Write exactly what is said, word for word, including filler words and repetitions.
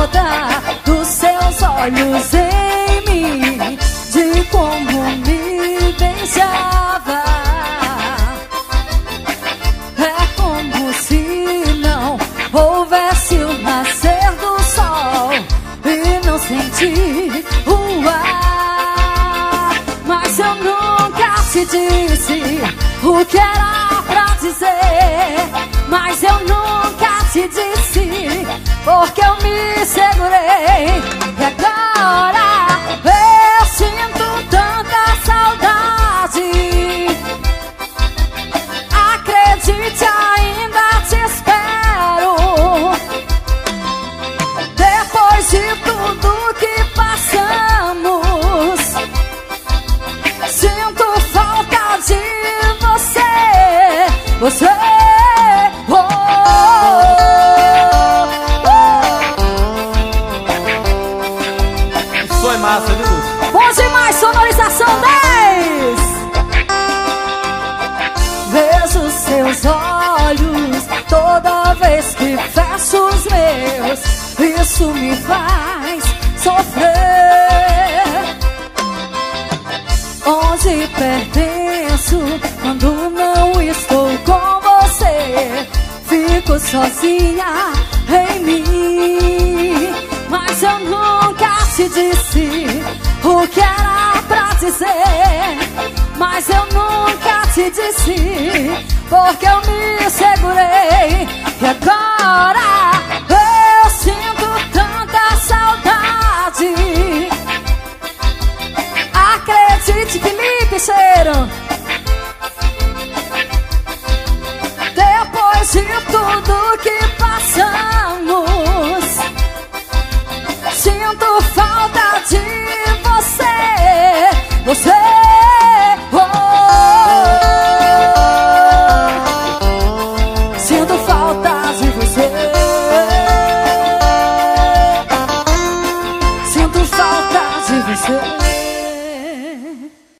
falta dos seus olhos em mim, de como me beijava. É como se não houvesse o nascer do sol e não senti o ar. Mas eu nunca te disse o que era pra dizer, mas eu nunca te disse porque eu me segurei. E agora eu sinto tanta saudade. Acredite, ainda te espero. Depois de tudo que passamos, sinto falta de você. Você oh, oh. Isso é massa, viu, Lúcio? Bom demais, sonorização dez. Vejo seus olhos toda vez que fecho os meus. Isso me faz sofrer. Onde pertenço quando não estou com você? Fico sozinha em mim. Mas eu nunca te disse o que era pra dizer, mas eu nunca te disse porque eu me segurei.